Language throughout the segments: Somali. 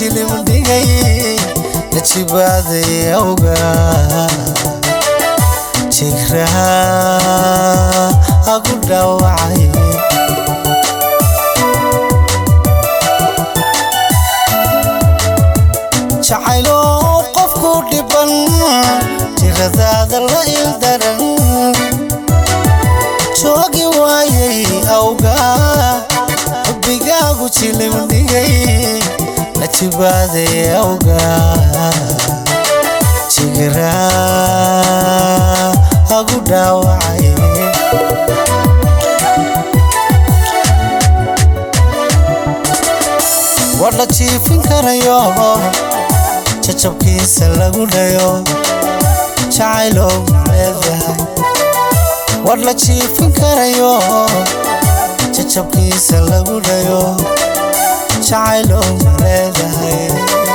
jili mundigay najibaaday awga jigraha agu dhaawacay jacaylo qofku dhiban jiradaada la ildaran joogi waayay awga bigaagu jili mundigay najibaaday awga jigraha agu dhaawacay wala jiifin karayo jajabkiisa lagu dhayo jacaylo leedahay wala jiifin karayo jajabkiisa lagu dhayo jacaylo leedahay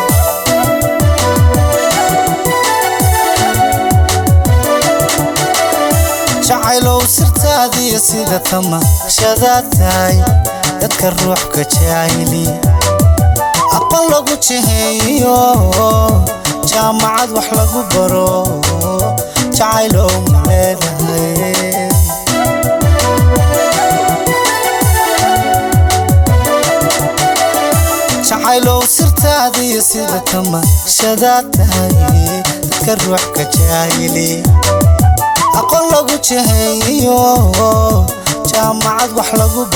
jacaylo sirtaadii sida tamashadaatay dadka ruux ka jacayli aqal lagu jiheeyo jaamacad wax lagu baro jacaylo leedahay jacaylo sirtaadii sida tamashadaatay dadka ruux ka jacayli aqal lagu jiheeyo jaamacad wax lagu